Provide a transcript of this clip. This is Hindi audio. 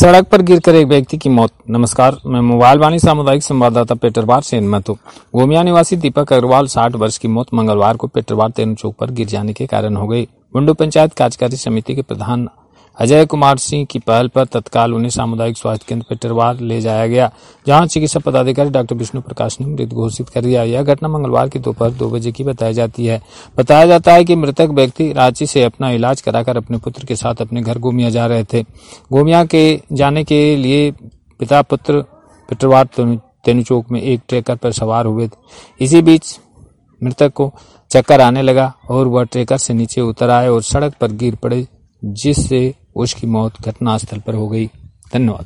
सड़क पर गिरकर एक व्यक्ति की मौत। नमस्कार, मैं मोबाइल वाणी सामुदायिक संवाददाता पेटरवार से इनमत हूं। गोमिया निवासी दीपक अग्रवाल 60 वर्ष की मौत मंगलवार को पेटरवार तेनु चौक पर गिर जाने के कारण हो गई। बुंडू पंचायत कार्यकारी समिति के प्रधान अजय कुमार सिंह की पहल पर तत्काल उन्हें सामुदायिक स्वास्थ्य केंद्र पेटरवार ले जाया गया, जहां चिकित्सा पदाधिकारी डॉक्टर विष्णु प्रकाश ने मृत घोषित कर दिया। यह घटना मंगलवार की दोपहर 2 बजे की बताई जाती है। बताया जाता है कि मृतक व्यक्ति रांची से अपना इलाज कराकर अपने पुत्र के साथ अपने घर गोमिया जा रहे थे। गोमिया के जाने के लिए पिता पुत्र पेटरवार तेनु चौक में एक ट्रैकर पर सवार हुए थे। इसी बीच मृतक को चक्कर आने लगा और वह ट्रैकर से नीचे उतर आए और सड़क पर गिर पड़े, जिससे उसकी मौत घटनास्थल पर हो गई। धन्यवाद।